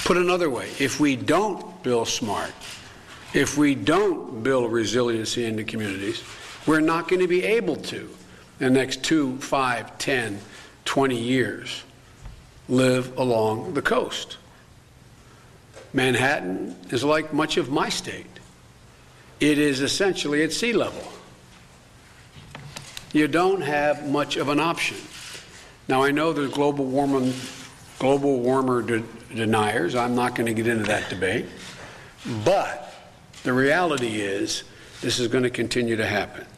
Put another way, if we don't build smart, if we don't build resiliency into communities, we're not going to be able to, in the next 2, 5, 10, 20 years, live along the coast. Manhattan is like much of my state. It is essentially at sea level. You don't have much of an option. Now, I know there's global warmer deniers. I'm not going to get into that debate. But the reality is this is going to continue to happen.